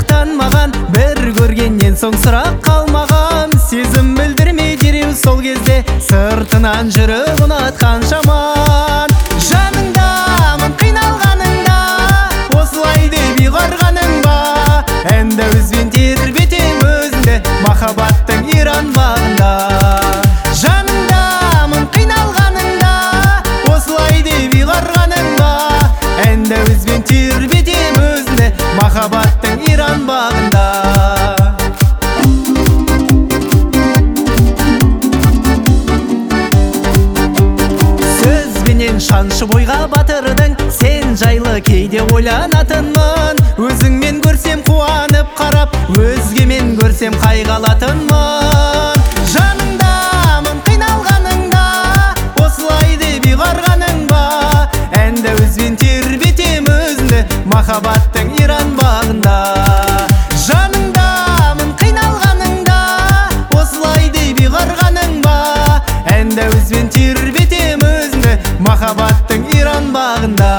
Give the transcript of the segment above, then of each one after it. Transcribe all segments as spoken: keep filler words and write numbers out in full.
танмаған, бір көргеннен соң сұрақ қалмаған. Сезім білдірмей дереу сол кезде сыртынан жүріп ұнатқан жаман. Жаныңдамын қиналғаныңда, осылай деп ұйғарғаның ба? Әнді өзбен тербетем өзіңді, махаббаттың иран бағында. Жаныңдамын қиналғаныңда, осылай деп ұйғарғаның ба? Әнді өзбен тербетем өзіңді, махаббаттың иран бағында. Сөзбенен шаншып ойға батырдың, сен жайлы кейде ойланатынмын. Өзіңмен көрсем қуанып қарап, өзгемен көрсем қайғалатынмын. Жаныңдамын қиналғаныңда, осылай деп ұйғарғаның ба? Әнді өзбен тербетем өзіңді, махаббаттың иран бағында. Жаныңдамын қиналғаныңда, осылай деп ұйғарғаның ба? Әнді өзбен тербетем өзіңді, махаббаттың иран бағында.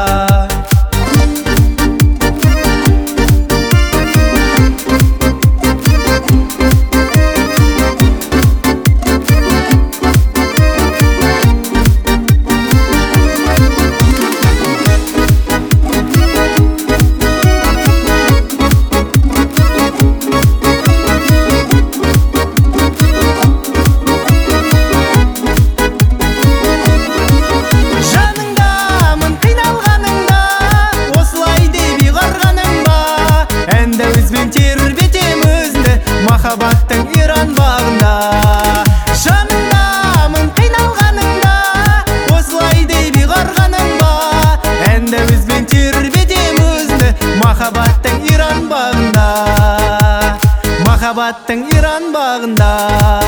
Махаббаттың иран бағында. Жаныңдамын қиналғаныңда, осылай деп ұйғарғаның ба? Әнді өзбен тербетем өзіңді, махаббаттың иран бағында. Махаббаттың иран бағында.